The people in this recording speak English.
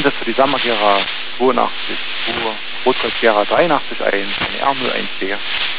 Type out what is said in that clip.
Einsatz für die Sammergera 82, Rotgolf Gera 83 1, eine R01D.